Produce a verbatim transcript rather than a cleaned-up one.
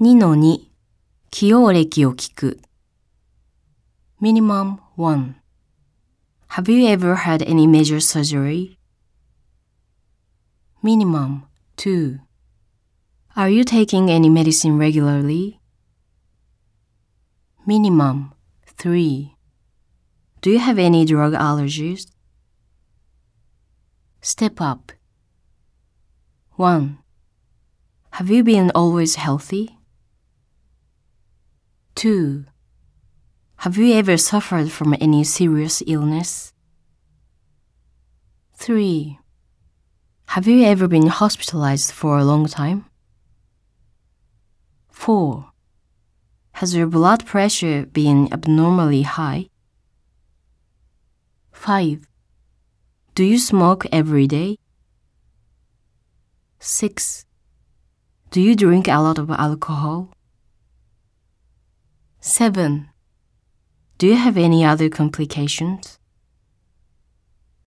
にのに 起用歴を聞く Minimum one Have you ever had any major surgery? Minimum two Are you taking any medicine regularly? Minimum three Do you have any drug allergies? Step up one Have you been always healthy? two Have you ever suffered from any serious illness? three Have you ever been hospitalized for a long time? four Has your blood pressure been abnormally high? five Do you smoke every day? six Do you drink a lot of alcohol? seven Do you have any other complications?